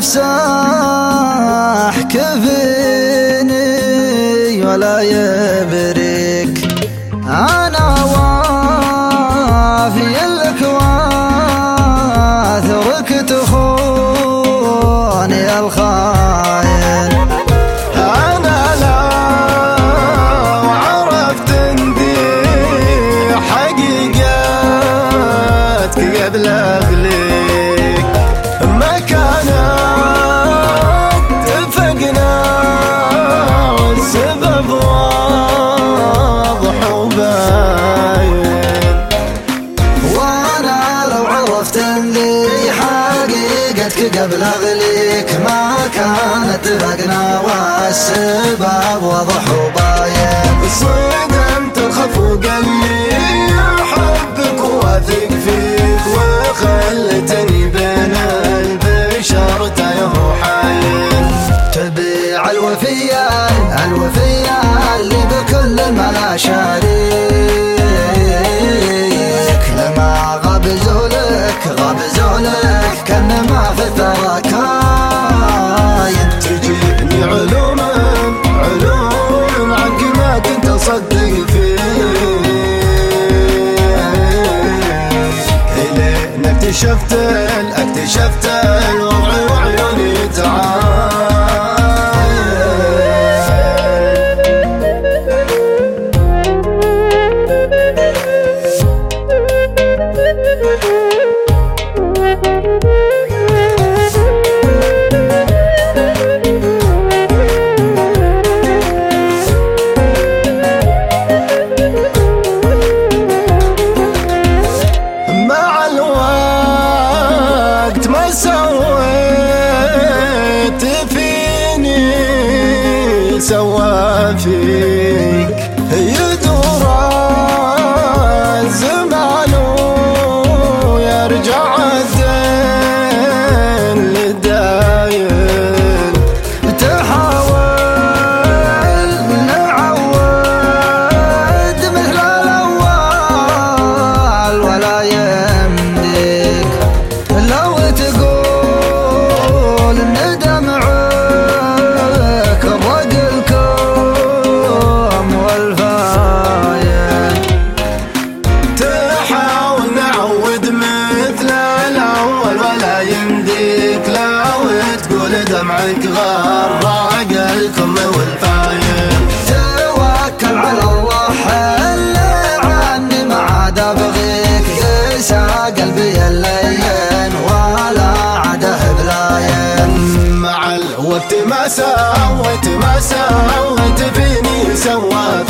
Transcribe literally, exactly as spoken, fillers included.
مساح كفيني ولا يبرك، أنا وافي لك واثرك تخوني الخاين. أنا لو عرفت اندي حقيقتك قبل أغليك ما كانت اتفقنا، والسبب واضح وباين. وانا لو عرفت اني حقيقتك قبل اغليك ما كانت اتفقنا، والسبب واضح وباين. صدمت الخف وقلبي احبك واثق فيك، وخلتني بين البشر تايه وحايل. تبيع الوفية الوفية اللي بكل الملا شريك، لما غاب زولك غاب زولك كان ما في الثرى كاين. تجيني علوم علوم عنك ما كنت اصدق فيك، الين اكتشفت اكتشفت الوضع وعيوني تعال. سويت فيني سوى فيك، يدور الزمان ويرجع الدين للداين. تحاول نعود مثل الأول ولا يمديك، لو تقول الندم عك الرجلكم والفاين. تحاول نعود مثل الأول ولا يمديك، لو تقول دمعك غر عقلكم والفاين. توكل على الله اللي عني ما عاد ابغيك، قسى قلبي اللين ولا عاده بلاين. مع الوقت ما سويت ما سويت فيني سوى